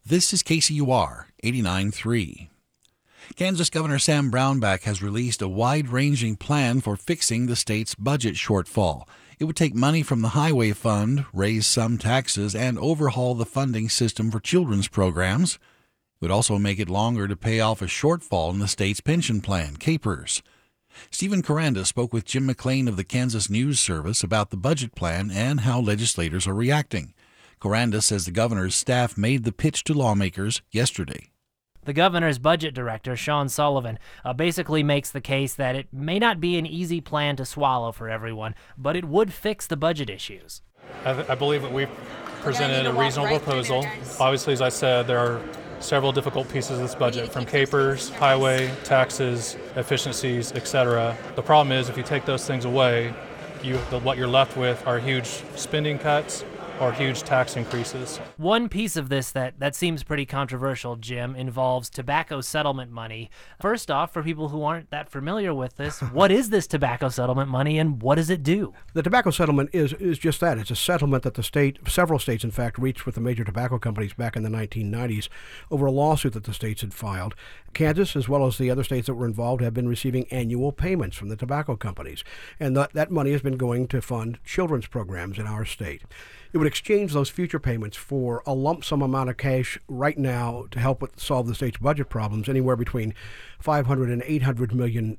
This is KCUR 89.3. Kansas Governor Sam Brownback has released a wide-ranging plan for fixing the state's budget shortfall. It would take money from the Highway Fund, raise some taxes, and overhaul the funding system for children's programs. It would also make it longer to pay off a shortfall in the state's pension plan, KPERS. Stephen Coranda spoke with Jim McLean of the Kansas News Service about the budget plan and how legislators are reacting. Coranda says the governor's staff made the pitch to lawmakers yesterday. The governor's budget director, Sean Sullivan, basically makes the case that it may not be an easy plan to swallow for everyone, but it would fix the budget issues. I believe that we've presented a reasonable proposal. Obviously, as I said, there are several difficult pieces of this budget, from KPERS, highway, taxes, efficiencies, etc. The problem is if you take those things away, what you're left with are huge spending cuts or huge tax increases. One piece of this that seems pretty controversial, Jim, involves tobacco settlement money. First off, for people who aren't that familiar with this, what is this tobacco settlement money and what does it do? The tobacco settlement is just that. It's a settlement that several states in fact, reached with the major tobacco companies back in the 1990s over a lawsuit that the states had filed. Kansas, as well as the other states that were involved, have been receiving annual payments from the tobacco companies. And that money has been going to fund children's programs in our state. It would exchange those future payments for a lump sum amount of cash right now to help solve the state's budget problems, anywhere between $500 and $800 million.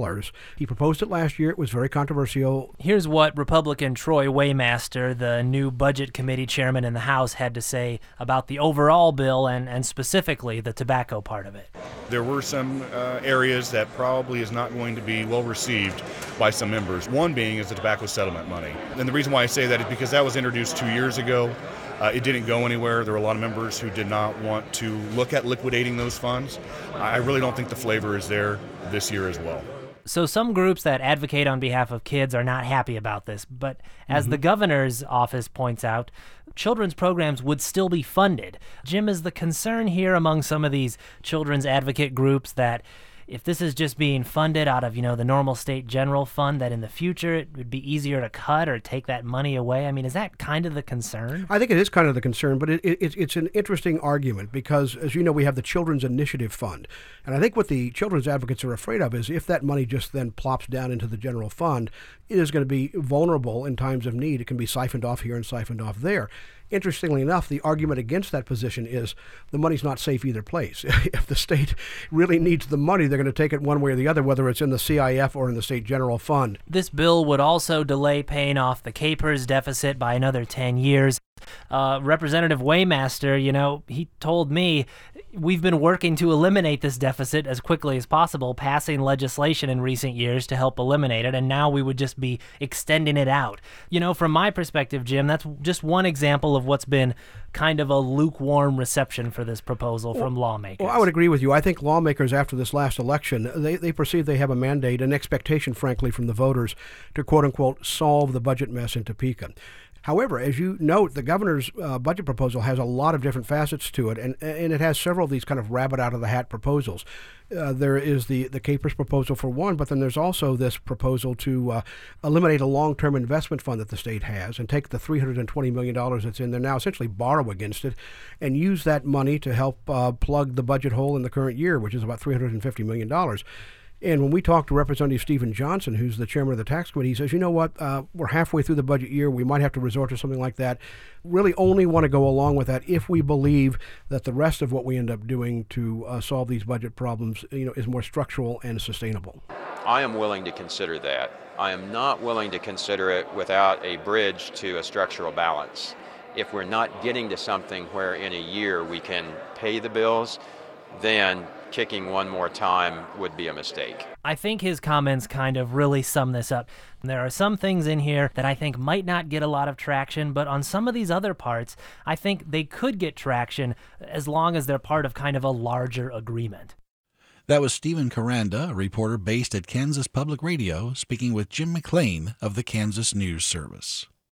He proposed it last year. It was very controversial. Here's what Republican Troy Waymaster, the new Budget Committee chairman in the House, had to say about the overall bill and specifically the tobacco part of it. There were some areas that probably is not going to be well received by some members. One being is the tobacco settlement money. And the reason why I say that is because that was introduced 2 years ago. It didn't go anywhere. There were a lot of members who did not want to look at liquidating those funds. I really don't think the flavor is there this year as well. So some groups that advocate on behalf of kids are not happy about this, but as the governor's office points out, children's programs would still be funded. Jim, is the concern here among some of these children's advocate groups that if this is just being funded out of, the normal state general fund, that in the future it would be easier to cut or take that money away? I mean, is that kind of the concern? I think it is kind of the concern, but it's an interesting argument because, as you know, we have the Children's Initiative Fund. And I think what the children's advocates are afraid of is if that money just then plops down into the general fund, it is going to be vulnerable in times of need. It can be siphoned off here and siphoned off there. Interestingly enough, the argument against that position is the money's not safe either place. If the state really needs the money, they're going to take it one way or the other, whether it's in the CIF or in the state general fund. This bill would also delay paying off the KPERS deficit by another 10 years. Representative Waymaster, he told me we've been working to eliminate this deficit as quickly as possible, passing legislation in recent years to help eliminate it, and now we would just be extending it out. From my perspective, Jim, that's just one example of what's been kind of a lukewarm reception for this proposal from lawmakers. Well, I would agree with you. I think lawmakers after this last election, they perceive they have a mandate, an expectation, frankly, from the voters to, quote-unquote, solve the budget mess in Topeka. However, as you note, the governor's budget proposal has a lot of different facets to it, and it has several of these kind of rabbit-out-of-the-hat proposals. There is the KPERS proposal for one, but then there's also this proposal to eliminate a long-term investment fund that the state has and take the $320 million that's in there now, essentially borrow against it, and use that money to help plug the budget hole in the current year, which is about $350 million. And when we talked to Representative Stephen Johnson, who's the chairman of the tax committee, he says, you know what, we're halfway through the budget year. We might have to resort to something like that. Really only want to go along with that if we believe that the rest of what we end up doing to solve these budget problems, is more structural and sustainable. I am willing to consider that. I am not willing to consider it without a bridge to a structural balance. If we're not getting to something where in a year we can pay the bills, then kicking one more time would be a mistake. I think his comments kind of really sum this up. There are some things in here that I think might not get a lot of traction, but on some of these other parts, I think they could get traction as long as they're part of kind of a larger agreement. That was Stephen Coranda, a reporter based at Kansas Public Radio, speaking with Jim McLean of the Kansas News Service.